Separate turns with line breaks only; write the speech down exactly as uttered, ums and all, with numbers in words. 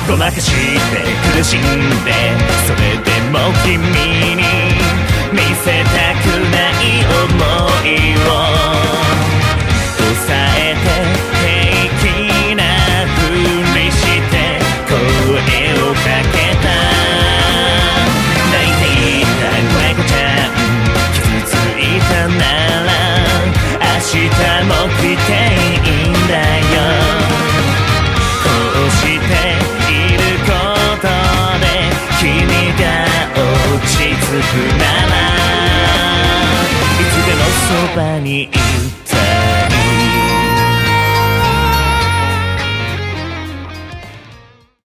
ごまかして苦しんで、それでも君に見せたくない想いを抑えて平気なふりして声をかけた。泣いていた子猫ちゃん、傷ついたなら明日も来ていいんだよ。こうしていることで君が落ち着くなら、いつでもそばにいて